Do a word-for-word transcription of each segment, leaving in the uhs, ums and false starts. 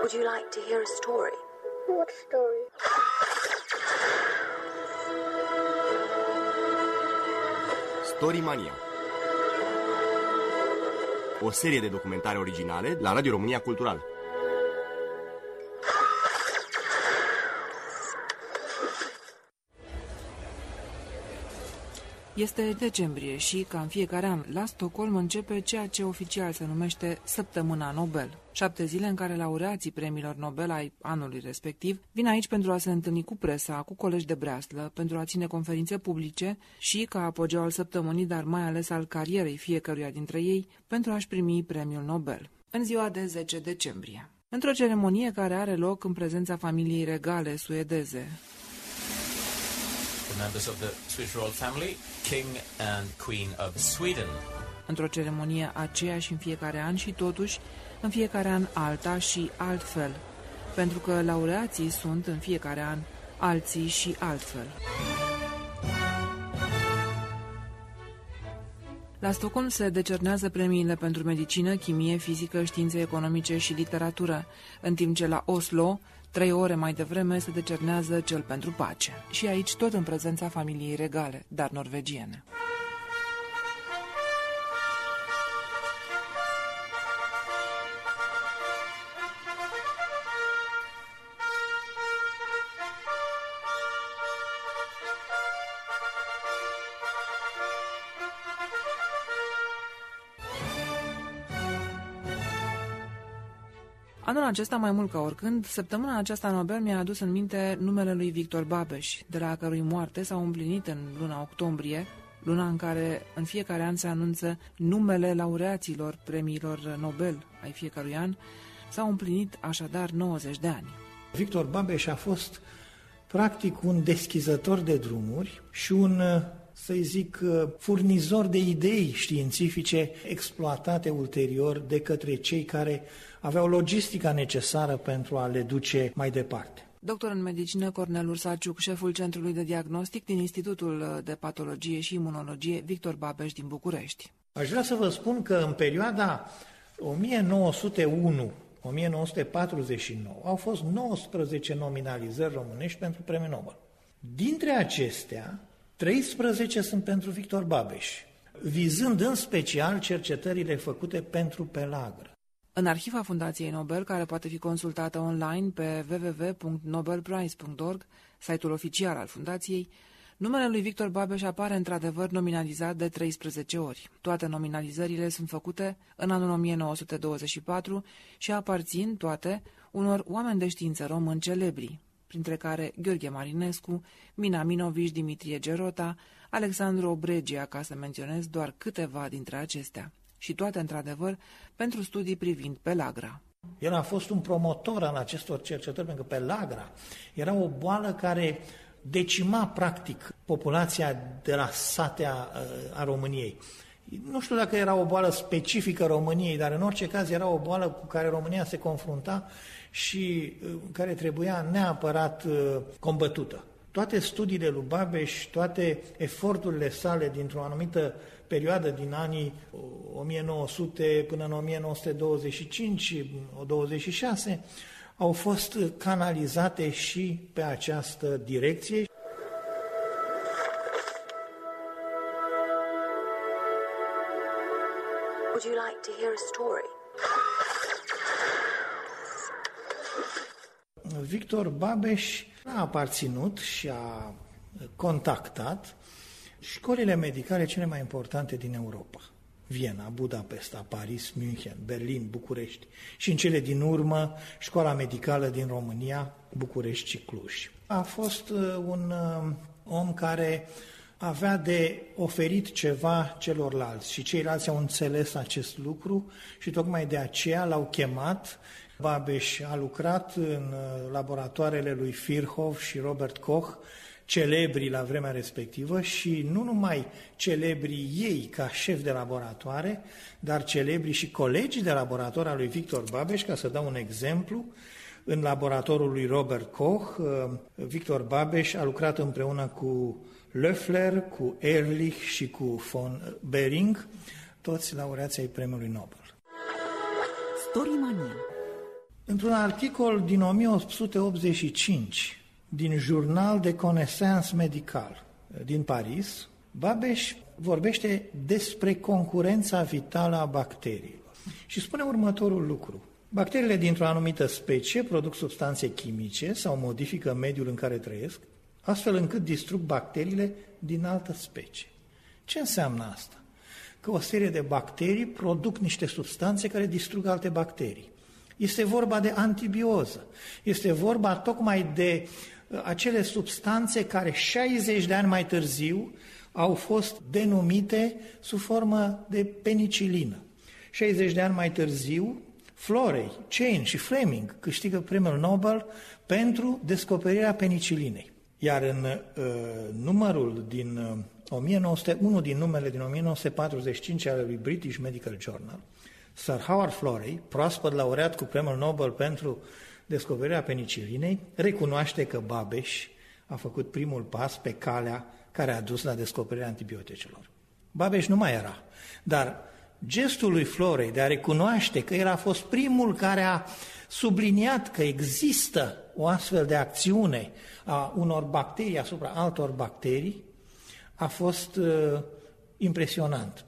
Would you like to hear a story? What story? Storimania. O serie de documentare originale la Radio România Cultural. Este decembrie și, ca în fiecare an, la Stockholm începe ceea ce oficial se numește Săptămâna Nobel. Șapte zile în care laureații premiilor Nobel ai anului respectiv vin aici pentru a se întâlni cu presa, cu colegi de breaslă, pentru a ține conferințe publice și, ca apogeu al săptămânii, dar mai ales al carierei fiecăruia dintre ei, pentru a-și primi premiul Nobel. În ziua de zece decembrie. Într-o ceremonie care are loc în prezența familiei regale suedeze. The members of the Swedish royal family, King and Queen of Sweden. Într-o ceremonie aceeași în fiecare an și totuși, în fiecare an alta și altfel, pentru că laureații sunt în fiecare an alții și altfel. La Stockholm se decernează premiile pentru medicină, chimie, fizică, științe economice și literatură, în timp ce la Oslo, trei ore mai devreme, se decernează cel pentru pace. Și aici tot în prezența familiei regale, dar norvegiene. Anul acesta, mai mult ca oricând, săptămâna aceasta Nobel mi-a adus în minte numele lui Victor Babeș, de la cărui moarte s-au împlinit în luna octombrie, luna în care în fiecare an se anunță numele laureaților premiilor Nobel ai fiecărui an, s-au împlinit așadar nouăzeci de ani. Victor Babeș a fost practic un deschizător de drumuri și un, să-i zic, furnizor de idei științifice exploatate ulterior de către cei care aveau logistica necesară pentru a le duce mai departe. Doctor în medicină Cornel Ursaciuc, șeful Centrului de Diagnostic din Institutul de Patologie și Imunologie Victor Babeș din București. Aș vrea să vă spun că în perioada o mie nouă sute unu - o mie nouă sute patruzeci și nouă au fost nouăsprezece nominalizări românești pentru Premiul Nobel. Dintre acestea, treisprezece sunt pentru Victor Babeș, vizând în special cercetările făcute pentru pelagră. În arhiva Fundației Nobel, care poate fi consultată online pe w w w punct nobel prize punct org, site-ul oficial al Fundației, numele lui Victor Babeș apare într-adevăr nominalizat de treisprezece ori. Toate nominalizările sunt făcute în anul o mie nouă sute douăzeci și patru și aparțin toate unor oameni de știință români celebri, printre care Gheorghe Marinescu, Mina Minovici, Dimitrie Gerota, Alexandru Obregia, ca să menționez doar câteva dintre acestea. Și toate, într-adevăr, pentru studii privind pelagra. El a fost un promotor al acestor cercetări, pentru că pelagra era o boală care decima, practic, populația de la sate a, a României. Nu știu dacă era o boală specifică României, dar în orice caz era o boală cu care România se confrunta și care trebuia neapărat combătută. Toate studiile lui Babeș, toate eforturile sale dintr-o anumită perioadă din anii o mie nouă sute până în o mie nouă sute douăzeci și cinci - douăzeci și șase au fost canalizate și pe această direcție. Would you like to hear a story? Victor Babeș a aparținut și a contactat școlile medicale cele mai importante din Europa. Viena, Budapesta, Paris, München, Berlin, București și în cele din urmă școala medicală din România, București și Cluj. A fost un om care avea de oferit ceva celorlalți și ceilalți au înțeles acest lucru și tocmai de aceea l-au chemat. Babeș a lucrat în laboratoarele lui Virchow și Robert Koch, celebri la vremea respectivă și nu numai celebri ei ca șef de laboratoare, dar celebri și colegii de laborator al lui Victor Babeș. Ca să dau un exemplu, în laboratorul lui Robert Koch, Victor Babeș a lucrat împreună cu Löffler, cu Ehrlich și cu von Behring, toți laureații ai Premiului Nobel. Storimania. Într-un articol din o mie opt sute optzeci și cinci, din Journal de Connaissance Medical din Paris, Babeș vorbește despre concurența vitală a bacteriilor și spune următorul lucru. Bacteriile dintr-o anumită specie produc substanțe chimice sau modifică mediul în care trăiesc, astfel încât distrug bacteriile din altă specie. Ce înseamnă asta? Că o serie de bacterii produc niște substanțe care distrug alte bacterii. Este vorba de antibioză, este vorba tocmai de acele substanțe care șaizeci de ani mai târziu au fost denumite sub formă de penicilină. șaizeci de ani mai târziu, Florey, Chain și Fleming câștigă premiul Nobel pentru descoperirea penicilinei. Iar în uh, numărul din uh, o mie nouă sute unu din numele din o mie nouă sute patruzeci și cinci ale lui British Medical Journal, Sir Howard Florey, proaspăt laureat cu premiul Nobel pentru descoperirea penicilinei, recunoaște că Babeș a făcut primul pas pe calea care a dus la descoperirea antibioticelor. Babeș nu mai era, dar gestul lui Florey de a recunoaște că el a fost primul care a subliniat că există o astfel de acțiune a unor bacterii asupra altor bacterii a fost uh, impresionant.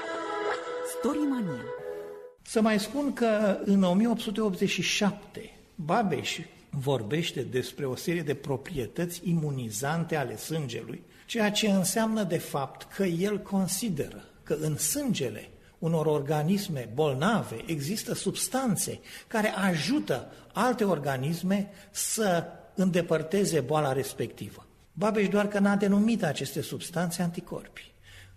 Storimania. Să mai spun că în o mie opt sute optzeci și șapte Babeș vorbește despre o serie de proprietăți imunizante ale sângelui, ceea ce înseamnă de fapt că el consideră că în sângele unor organisme bolnave există substanțe care ajută alte organisme să îndepărteze boala respectivă. Babeș doar că n-a denumit aceste substanțe anticorpi,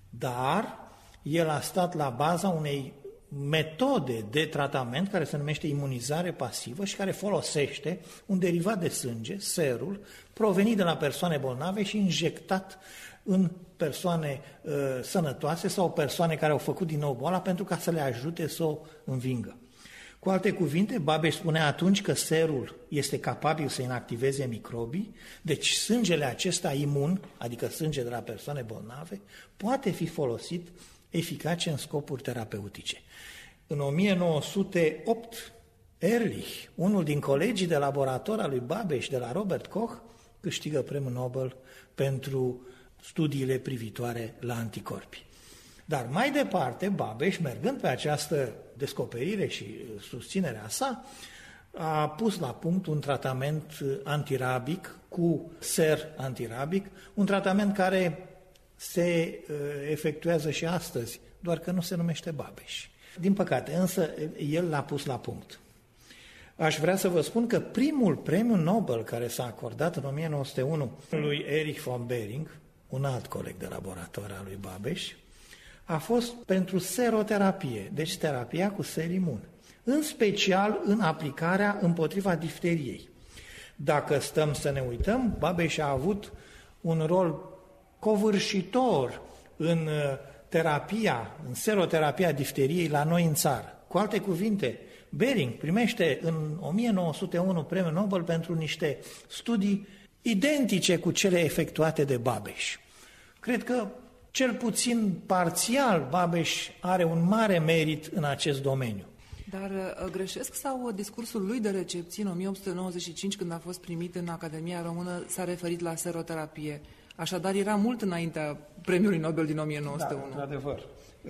dar el a stat la baza unei metode de tratament care se numește imunizare pasivă și care folosește un derivat de sânge, serul, provenit de la persoane bolnave și injectat în persoane uh, sănătoase sau persoane care au făcut din nou boala pentru ca să le ajute să o învingă. Cu alte cuvinte, Babeș spunea atunci că serul este capabil să inactiveze microbii, deci sângele acesta imun, adică sânge de la persoane bolnave, poate fi folosit eficace în scopuri terapeutice. În o mie nouă sute opt, Ehrlich, unul din colegii de laborator al lui Babeș de la Robert Koch, câștigă premiul Nobel pentru studiile privitoare la anticorpi. Dar mai departe, Babeș, mergând pe această descoperire și susținerea sa, a pus la punct un tratament antirabic cu ser antirabic, un tratament care se efectuează și astăzi, doar că nu se numește Babeș. Din păcate, însă, el l-a pus la punct. Aș vrea să vă spun că primul premiu Nobel care s-a acordat în o mie nouă sute unu lui Erich von Behring, un alt coleg de laborator al lui Babeș, a fost pentru seroterapie, deci terapia cu ser imun, în special în aplicarea împotriva difteriei. Dacă stăm să ne uităm, Babeș a avut un rol covârșitor în terapia, în seroterapia difteriei la noi în țară. Cu alte cuvinte, Behring primește în o mie nouă sute unu premiul Nobel pentru niște studii identice cu cele efectuate de Babeș. Cred că cel puțin parțial Babeș are un mare merit în acest domeniu. Dar uh, greșesc sau discursul lui de recepție în o mie opt sute nouăzeci și cinci, când a fost primit în Academia Română, s-a referit la seroterapie? Așadar, era mult înaintea premiului Nobel din o mie nouă sute unu. Da, într-adevăr.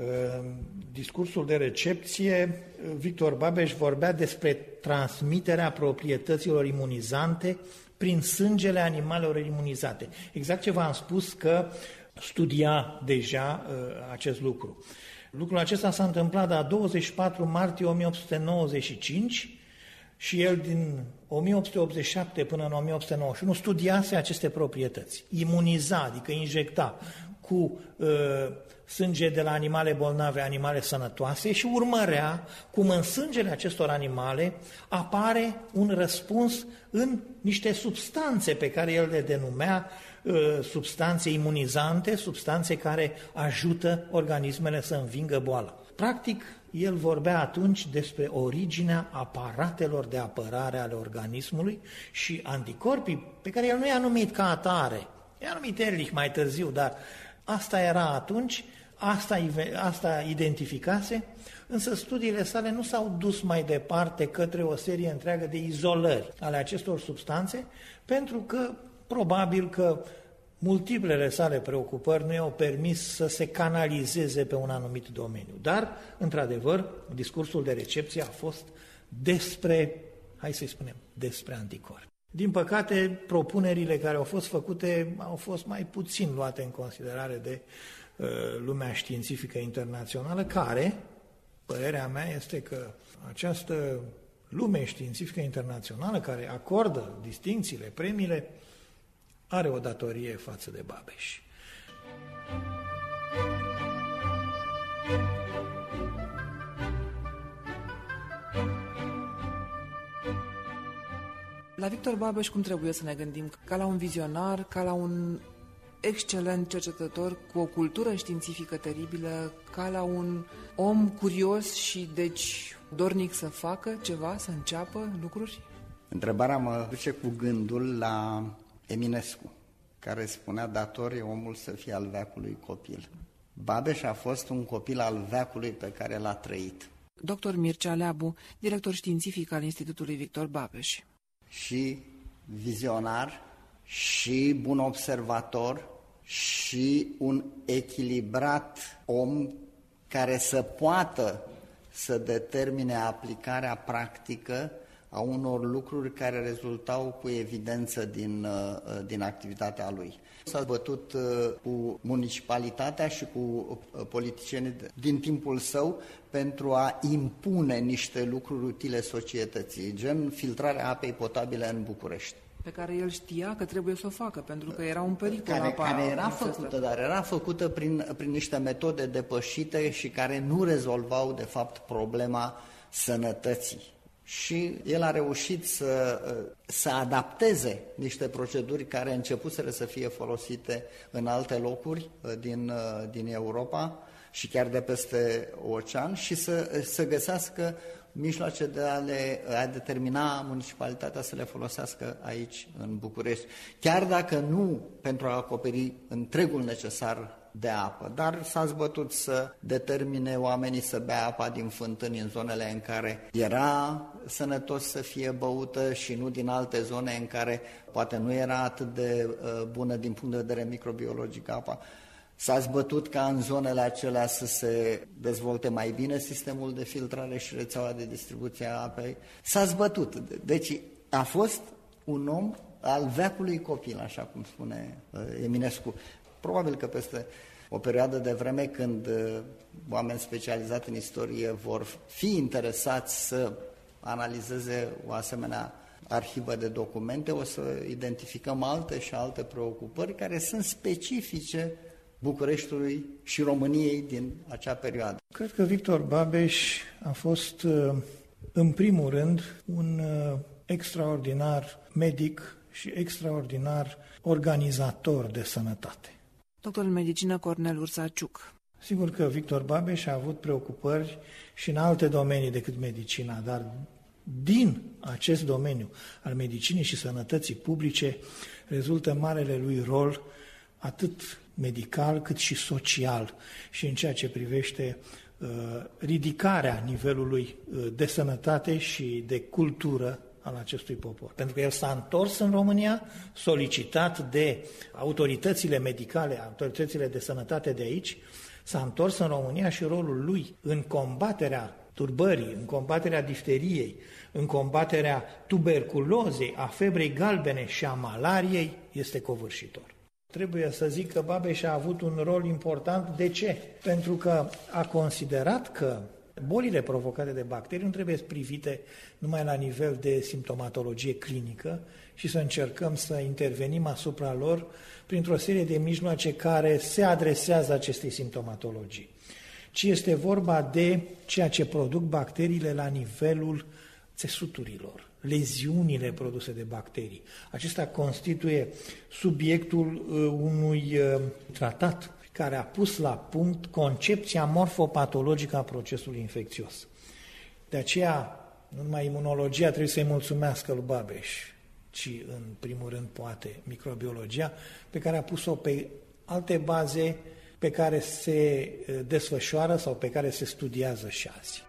Discursul de recepție, Victor Babeș vorbea despre transmiterea proprietăților imunizante prin sângele animalelor imunizate. Exact ce v-am spus că studia deja acest lucru. Lucrul acesta s-a întâmplat la douăzeci și patru martie o mie opt sute nouăzeci și cinci și el din o mie opt sute optzeci și șapte până în o mie opt sute nouăzeci și unu studiase aceste proprietăți. Imuniza, adică injecta cu uh, sânge de la animale bolnave, animale sănătoase și urmărea cum în sângele acestor animale apare un răspuns în niște substanțe pe care el le denumea uh, substanțe imunizante, substanțe care ajută organismele să învingă boala. Practic, el vorbea atunci despre originea aparatelor de apărare ale organismului și anticorpii, pe care el nu i-a numit ca atare. I-a numit Ehrlich mai târziu, dar asta era atunci, asta, asta identificase, însă studiile sale nu s-au dus mai departe către o serie întreagă de izolări ale acestor substanțe, pentru că probabil că multiplele sale preocupări nu i-au permis să se canalizeze pe un anumit domeniu. Dar, într-adevăr, discursul de recepție a fost despre, hai să-i spunem, despre anticorpi. Din păcate, propunerile care au fost făcute au fost mai puțin luate în considerare de uh, lumea științifică internațională, care, părerea mea este că această lume științifică internațională, care acordă distincțiile, premiile, are o datorie față de Babeș. La Victor Babeș cum trebuie să ne gândim? Ca la un vizionar, ca la un excelent cercetător cu o cultură științifică teribilă, ca la un om curios și deci dornic să facă ceva, să înceapă lucruri? Întrebarea mă duce cu gândul la Eminescu, care spunea: dator e omul să fie al veacului copil. Babeș a fost un copil al veacului pe care l-a trăit. doctor Mircea Leabu, director științific al Institutului Victor Babeș. Și vizionar, și bun observator, și un echilibrat om care să poată să determine aplicarea practică a unor lucruri care rezultau cu evidență din, din activitatea lui. S-a bătut cu municipalitatea și cu politicienii din timpul său pentru a impune niște lucruri utile societății, gen filtrarea apei potabile în București. Pe care el știa că trebuie să o facă, pentru că era un pericol. Care, apa, care era făcută, dar era făcută prin, prin niște metode depășite și care nu rezolvau, de fapt, problema sănătății. Și el a reușit să, să adapteze niște proceduri care începuseră să fie folosite în alte locuri din, din Europa și chiar de peste ocean și să, să găsească mijloace de a, le, a determina municipalitatea să le folosească aici, în București. Chiar dacă nu pentru a acoperi întregul necesar de apă, dar s-a zbătut să determine oamenii să bea apa din fântâni în zonele în care era sănătos să fie băută și nu din alte zone în care poate nu era atât de uh, bună din punct de vedere microbiologic apa. S-a zbătut ca în zonele acelea să se dezvolte mai bine sistemul de filtrare și rețeaua de distribuție a apei. S-a zbătut. Deci a fost un om al veacului copil, așa cum spune uh, Eminescu. Probabil că peste o perioadă de vreme când uh, oameni specializați în istorie vor fi interesați să analizeze o asemenea arhivă de documente, o să identificăm alte și alte preocupări care sunt specifice Bucureștiului și României din acea perioadă. Cred că Victor Babeș a fost, în primul rând, un extraordinar medic și extraordinar organizator de sănătate. Doctor în medicină Cornel Ursaciuc. Sigur că Victor Babeș a avut preocupări și în alte domenii decât medicina, dar din acest domeniu al medicinii și sănătății publice rezultă marele lui rol atât medical cât și social și în ceea ce privește uh, ridicarea nivelului uh, de sănătate și de cultură al acestui popor. Pentru că el s-a întors în România, solicitat de autoritățile medicale, autoritățile de sănătate de aici, s-a întors în România și rolul lui în combaterea turbării, în combaterea difteriei, în combaterea tuberculozei, a febrei galbene și a malariei este covârșitor. Trebuie să zic că Babeș a avut un rol important. De ce? Pentru că a considerat că bolile provocate de bacterii nu trebuie privite numai la nivel de simptomatologie clinică și să încercăm să intervenim asupra lor printr-o serie de mijloace care se adresează acestei simptomatologii, ci este vorba de ceea ce produc bacteriile la nivelul țesuturilor, leziunile produse de bacterii. Acesta constituie subiectul unui tratat care a pus la punct concepția morfopatologică a procesului infecțios. De aceea, nu numai imunologia trebuie să-i mulțumească lui Babeș, ci în primul rând poate microbiologia, pe care a pus-o pe alte baze pe care se desfășoară sau pe care se studiază și azi.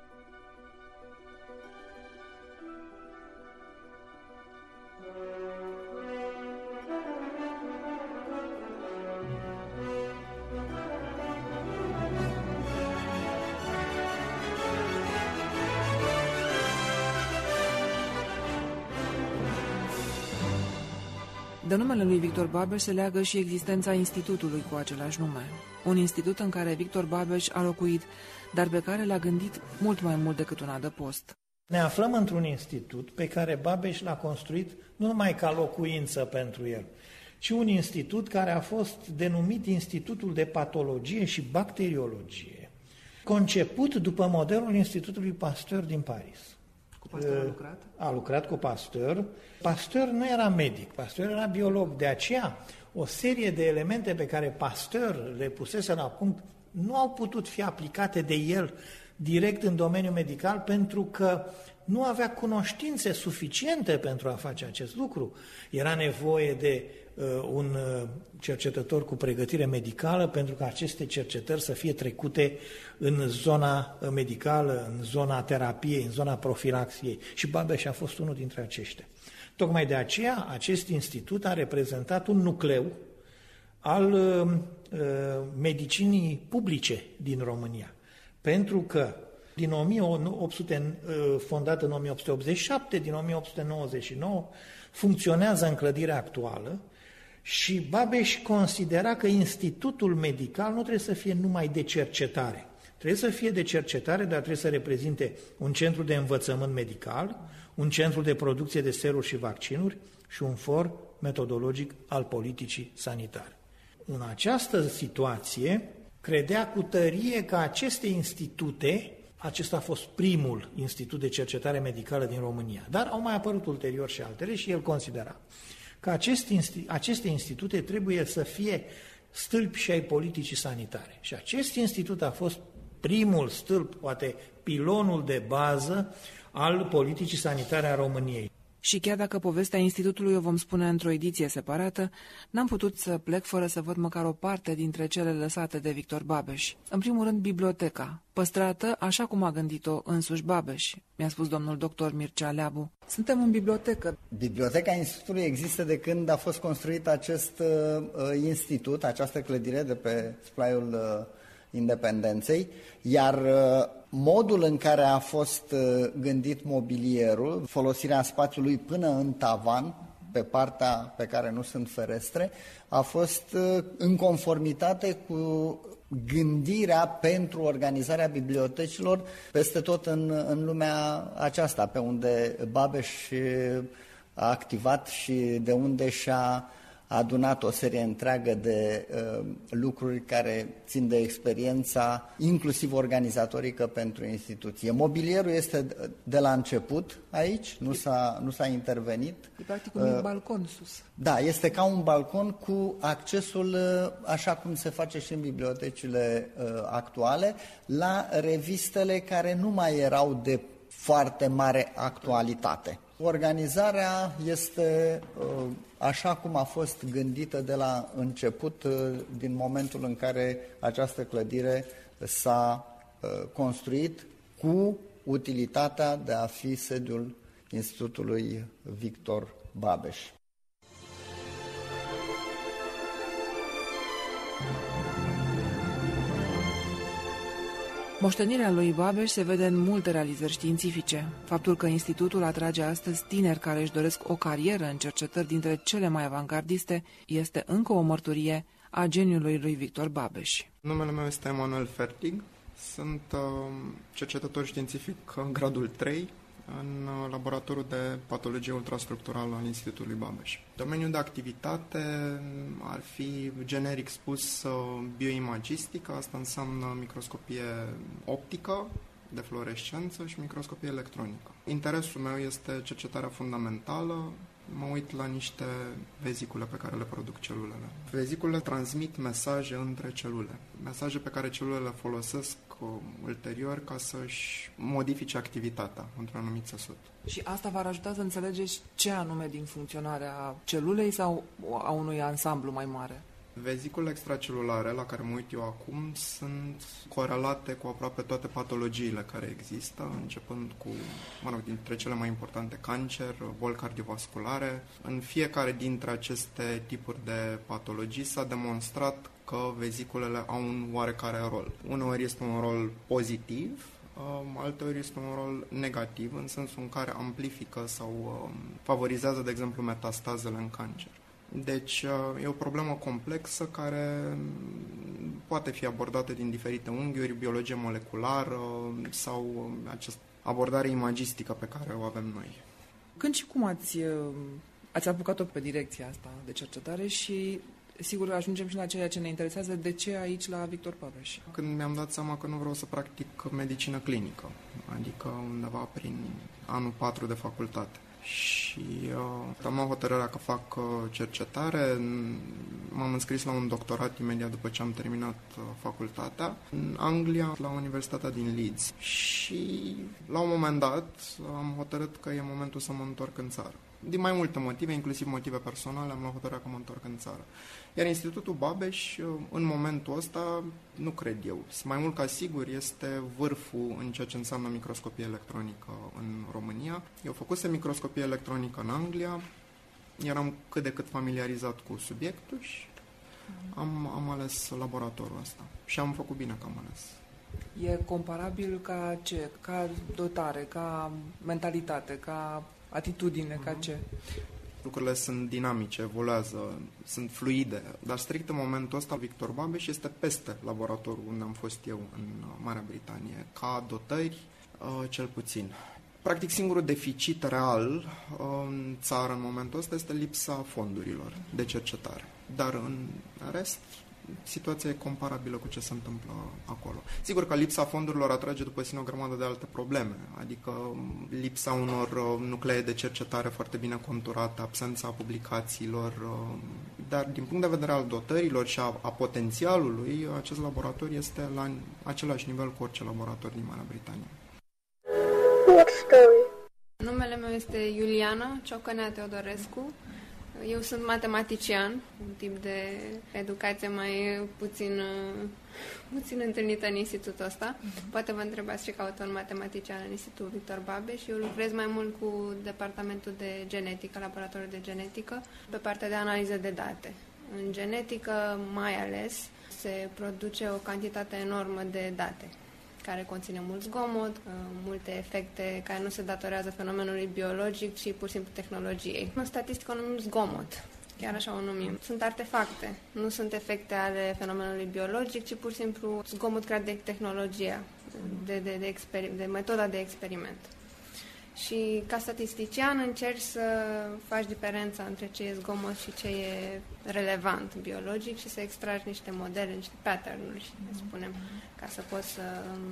De numele lui Victor Babeș se leagă și existența institutului cu același nume. Un institut în care Victor Babeș a locuit, dar pe care l-a gândit mult mai mult decât un adăpost. Ne aflăm într-un institut pe care Babeș l-a construit nu numai ca locuință pentru el, ci un institut care a fost denumit Institutul de Patologie și Bacteriologie, conceput după modelul Institutului Pasteur din Paris. Cu Pasteur a lucrat? A lucrat cu Pasteur. Pasteur nu era medic, Pasteur era biolog. De aceea, o serie de elemente pe care Pasteur le pusese la punct nu au putut fi aplicate de el direct în domeniul medical pentru că nu avea cunoștințe suficiente pentru a face acest lucru. Era nevoie de uh, un uh, cercetător cu pregătire medicală pentru ca aceste cercetări să fie trecute în zona medicală, în zona terapiei, în zona profilaxiei. Și Babeș a fost unul dintre aceștia. Tocmai de aceea, acest institut a reprezentat un nucleu al uh, medicinii publice din România. Pentru că din o mie opt sute, fondat în o mie opt sute optzeci și șapte, din o mie opt sute nouăzeci și nouă, funcționează în clădirea actuală și Babeș considera că institutul medical nu trebuie să fie numai de cercetare. Trebuie să fie de cercetare, dar trebuie să reprezinte un centru de învățământ medical, un centru de producție de seruri și vaccinuri și un for metodologic al politicii sanitare. În această situație, credea cu tărie că aceste institute, acesta a fost primul institut de cercetare medicală din România, dar au mai apărut ulterior și altele și el considera că aceste, aceste institute trebuie să fie stâlpi și ai politicii sanitare. Și acest institut a fost primul stâlp, poate pilonul de bază al politicii sanitare a României. Și chiar dacă povestea institutului o vom spune într-o ediție separată, n-am putut să plec fără să văd măcar o parte dintre cele lăsate de Victor Babeș. În primul rând, biblioteca, păstrată așa cum a gândit-o însuși Babeș, mi-a spus domnul doctor Mircea Leabu. Suntem în bibliotecă. Biblioteca Institutului există de când a fost construit acest uh, institut, această clădire de pe splaiul uh, Independenței, iar uh, modul în care a fost uh, gândit mobilierul, folosirea spațiului până în tavan, pe partea pe care nu sunt ferestre, a fost uh, în conformitate cu gândirea pentru organizarea bibliotecilor peste tot în, în lumea aceasta, pe unde Babeș a activat și de unde și-a adunat o serie întreagă de uh, lucruri care țin de experiența, inclusiv organizatorică pentru instituție. Mobilierul este de la început aici, nu s-a, nu s-a intervenit. E practic un uh, balcon sus. Da, este ca un balcon cu accesul, uh, așa cum se face și în bibliotecile uh, actuale, la revistele care nu mai erau de foarte mare actualitate. Organizarea este așa cum a fost gândită de la început, din momentul în care această clădire s-a construit, cu utilitatea de a fi sediul Institutului Victor Babeș. Moștenirea lui Babeș se vede în multe realizări științifice. Faptul că institutul atrage astăzi tineri care își doresc o carieră în cercetări dintre cele mai avangardiste este încă o mărturie a geniului lui Victor Babeș. Numele meu este Emanuel Fertig, sunt uh, cercetător științific în gradul trei în uh, laboratorul de patologie ultrastructurală al Institutului Babeș. Domeniul de activitate ar fi generic spus uh, bioimagistică, asta înseamnă microscopie optică, de fluorescență și microscopie electronică. Interesul meu este cercetarea fundamentală, mă uit la niște vezicule pe care le produc celulele. Veziculele transmit mesaje între celule, mesaje pe care celulele le folosesc uh, ulterior ca să-și modifice activitatea într-un anumit țesut. Și asta v-ar ajuta să înțelegeți ce anume din funcționarea celulei sau a unui ansamblu mai mare? Veziculele extracelulare la care mă uit eu acum sunt corelate cu aproape toate patologiile care există, începând cu, mă rog, dintre cele mai importante, cancer, boli cardiovasculare. În fiecare dintre aceste tipuri de patologii s-a demonstrat că veziculele au un oarecare rol. Uneori este un rol pozitiv, alteori este un rol negativ, în sensul în care amplifică sau favorizează, de exemplu, metastazele în cancer. Deci e o problemă complexă care poate fi abordată din diferite unghiuri, biologie moleculară sau această abordare imagistică pe care o avem noi. Când și cum ați, ați apucat-o pe direcția asta de cercetare și, sigur, ajungem și la ceea ce ne interesează, de ce aici la Victor Babeș? Când mi-am dat seama că nu vreau să practic medicină clinică, adică undeva prin anul patru de facultate. Și uh, am luat hotărârea că fac uh, cercetare, m-am înscris la un doctorat imediat după ce am terminat uh, facultatea în Anglia, la Universitatea din Leeds. Și la un moment dat am hotărât că e momentul să mă întorc în țară. Din mai multe motive, inclusiv motive personale, am luat hotărârea că mă întorc în țară. Iar Institutul Babeș, în momentul ăsta, nu cred eu, mai mult ca sigur, este vârful în ceea ce înseamnă microscopie electronică în România. Eu făcusem microscopie electronică în Anglia, eram cât de cât familiarizat cu subiectul și am, am ales laboratorul ăsta. Și am făcut bine că am ales. E comparabil ca ce? Ca dotare, ca mentalitate, ca atitudine, uh-huh. ca ce? Lucrurile sunt dinamice, evoluează, sunt fluide, dar strict în momentul ăsta Victor Babeș este peste laboratorul unde am fost eu în Marea Britanie, ca dotări, cel puțin. Practic singurul deficit real în țară în momentul ăsta este lipsa fondurilor de cercetare, dar în rest situația e comparabilă cu ce se întâmplă acolo. Sigur că lipsa fondurilor atrage după sine o grămadă de alte probleme, adică lipsa unor nuclee de cercetare foarte bine conturate, absența publicațiilor, dar din punct de vedere al dotărilor și a, a potențialului, acest laborator este la același nivel cu orice laborator din Marea Britanie. What story? Numele meu este Iuliana Ciocănea Teodorescu. Eu sunt matematician, un tip de educație mai puțin, puțin întâlnită în institutul ăsta. Poate vă întrebați ce caută un matematician în Institutul Victor Babeș. Eu lucrez mai mult cu departamentul de genetică, laboratorul de genetică, pe partea de analiză de date. În genetică, mai ales, se produce o cantitate enormă de date, care conține mult zgomot, multe efecte care nu se datorează fenomenului biologic, ci pur și simplu tehnologiei. În statistică o numim zgomot, chiar așa o numim. Sunt artefacte, nu sunt efecte ale fenomenului biologic, ci pur și simplu zgomot creat de tehnologia, de, de, de, exper- de metoda de experiment. Și ca statistician încerci să faci diferența între ce e zgomot și ce e relevant biologic și să extragi niște modele, niște pattern-uri, să spunem, ca să poți să,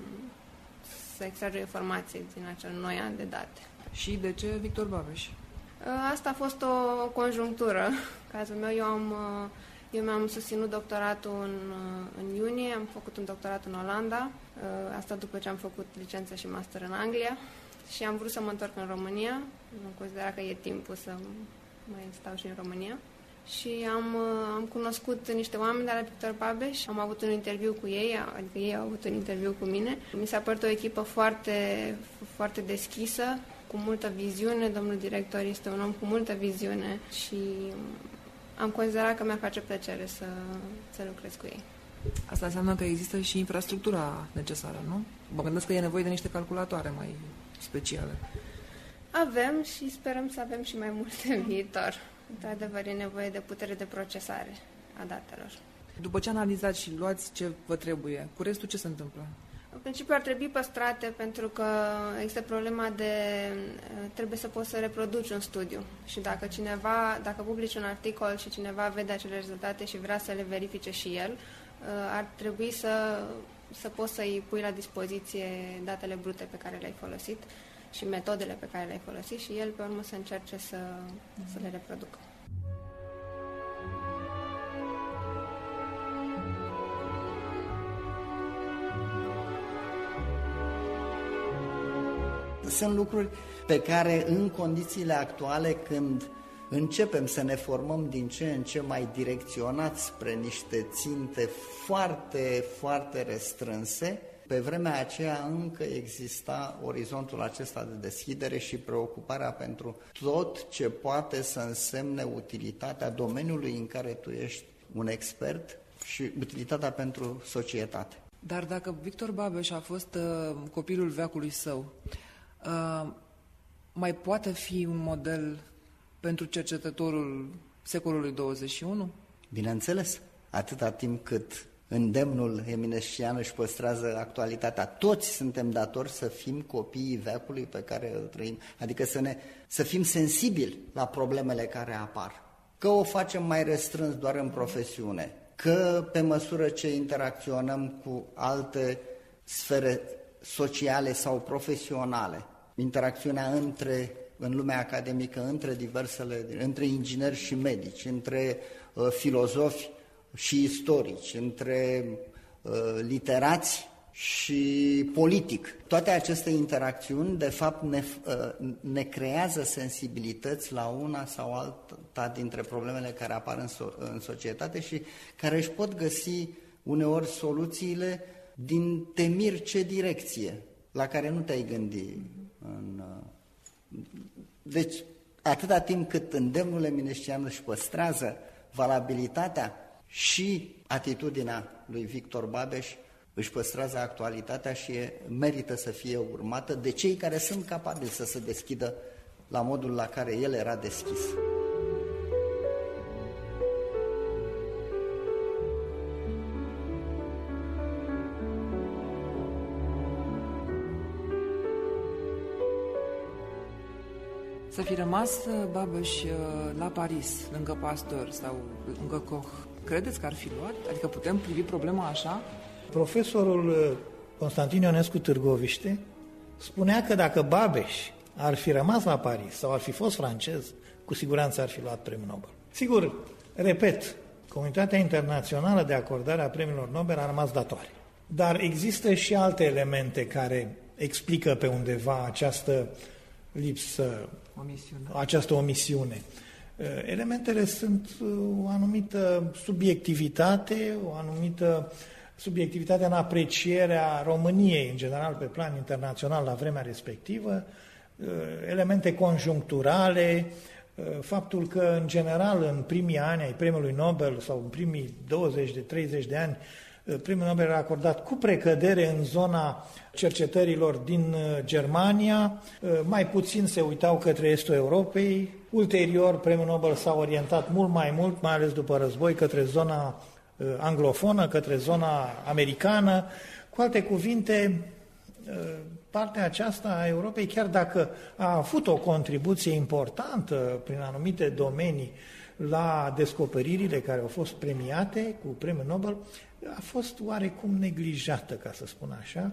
să extragi o informație din acel noi an de date. Și de ce Victor Babeș? Asta a fost o conjunctură. Cazul meu, eu, am, eu mi-am susținut doctoratul în, în iunie, am făcut un doctorat în Olanda, asta după ce am făcut licență și master în Anglia. Și am vrut să mă întorc în România, am considerat că e timpul să mai stau și în România. Și am, am cunoscut niște oameni de la Victor Babeș, am avut un interviu cu ei, adică ei au avut un interviu cu mine. Mi s-a părut o echipă foarte, foarte deschisă, cu multă viziune, domnul director este un om cu multă viziune și am considerat că mi-ar face plăcere să, să lucrez cu ei. Asta înseamnă că există și infrastructura necesară, nu? Mă gândesc că e nevoie de niște calculatoare mai speciale. Avem și sperăm să avem și mai multe în viitor. Într-adevăr, e nevoie de putere de procesare a datelor. După ce analizați și luați ce vă trebuie, cu restul ce se întâmplă? În principiu ar trebui păstrate pentru că există problema de trebuie să poți să reproduci un studiu și dacă cineva, dacă publici un articol și cineva vede acele rezultate și vrea să le verifice și el, ar trebui să, să poți să-i pui la dispoziție datele brute pe care le-ai folosit și metodele pe care le-ai folosit și el pe urmă să încerce să, să le reproducă. Sunt lucruri pe care în condițiile actuale, când începem să ne formăm din ce în ce mai direcționați spre niște ținte foarte, foarte restrânse. Pe vremea aceea încă exista orizontul acesta de deschidere și preocuparea pentru tot ce poate să însemne utilitatea domeniului în care tu ești un expert și utilitatea pentru societate. Dar dacă Victor Babeș a fost uh, copilul veacului său, uh, mai poate fi un model pentru cercetătorul secolului douăzeci și unu? Bineînțeles, atâta timp cât îndemnul eminescian își păstrează actualitatea. Toți suntem datori să fim copiii veacului pe care îl trăim, adică să, ne, să fim sensibili la problemele care apar. Că o facem mai restrâns doar în profesiune, că pe măsură ce interacționăm cu alte sfere sociale sau profesionale, interacțiunea între, în lumea academică, între diversele, între ingineri și medici, între uh, filozofi și istorici, între uh, literați și politic. Toate aceste interacțiuni, de fapt, ne, uh, ne creează sensibilități la una sau alta dintre problemele care apar în, so- în societate și care își pot găsi uneori soluțiile din temir ce direcție, la care nu te-ai gândit. În, uh... Deci, atâta timp cât îndemnul eminescian își păstrează valabilitatea, și atitudinea lui Victor Babeș își păstrează actualitatea și merită să fie urmată de cei care sunt capabili să se deschidă la modul la care el era deschis. Să fi rămas Babeș la Paris, lângă Pasteur sau lângă Koch, credeți că ar fi luat? Adică putem privi problema așa? Profesorul Constantin Ionescu Târgoviște spunea că dacă Babeș ar fi rămas la Paris sau ar fi fost francez, cu siguranță ar fi luat premiul Nobel. Sigur, repet, comunitatea internațională de acordare a premiilor Nobel a rămas datoare. Dar există și alte elemente care explică pe undeva această lipsă, omisiune. această omisiune. Elementele sunt o anumită subiectivitate, o anumită subiectivitate în aprecierea României, în general, pe plan internațional, la vremea respectivă, elemente conjuncturale, faptul că, în general, în primii ani ai premiului Nobel sau în primii douăzeci de treizeci de ani, premiul Nobel era acordat cu precădere în zona cercetărilor din Germania, mai puțin se uitau către estul Europei. Ulterior, premiul Nobel s-a orientat mult mai mult, mai ales după război, către zona anglofonă, către zona americană. Cu alte cuvinte, partea aceasta a Europei, chiar dacă a avut o contribuție importantă prin anumite domenii la descoperirile care au fost premiate cu premiul Nobel, a fost oarecum neglijată, ca să spun așa,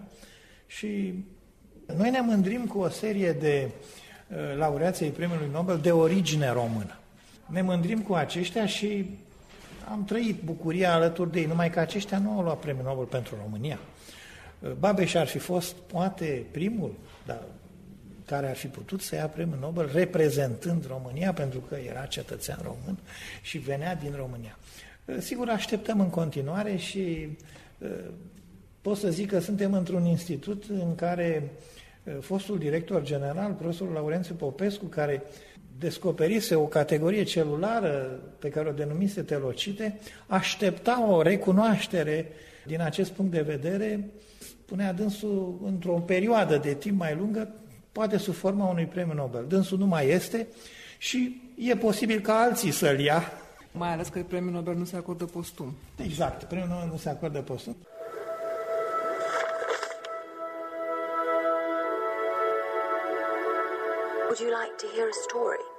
și noi ne mândrim cu o serie de uh, laureații premiului Nobel de origine română. Ne mândrim cu aceștia și am trăit bucuria alături de ei, numai că aceștia nu au luat premiul Nobel pentru România. Uh, Babeș ar fi fost, poate, primul, dar care ar fi putut să ia premiul Nobel reprezentând România, pentru că era cetățean român și venea din România. Sigur, așteptăm în continuare și pot să zic că suntem într-un institut în care fostul director general, profesorul Laurențiu Popescu, care descoperise o categorie celulară pe care o denumise telocite, aștepta o recunoaștere din acest punct de vedere, spunea dânsul, într-o perioadă de timp mai lungă, poate sub forma unui premiu Nobel. Dânsul nu mai este și e posibil ca alții să-l ia. Mai ales că premiul Nobel nu se acordă postum. Exact, premiul Nobel nu se acordă postum. Would you like to hear a story?